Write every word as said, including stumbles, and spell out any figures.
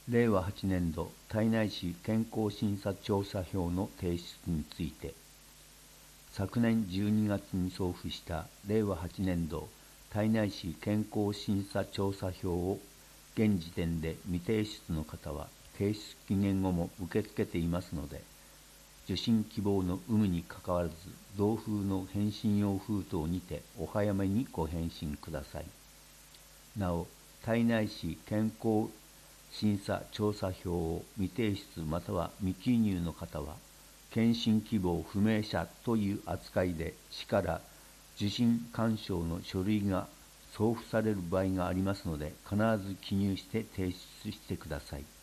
れいわはちねん度胎内市健康審査調査票の提出について、昨年じゅうにがつに送付したれいわはちねん度胎内市健康審査調査票を現時点で未提出の方は提出期限後も受け付けていますので、受信希望の有無にかかわらず同封の返信用封筒にてお早めにご返信ください。なお、胎内市健康審査調査票を未提出または未記入の方は、検診希望不明者という扱いで市から受診勧奨の書類が送付される場合がありますので、必ず記入して提出してください。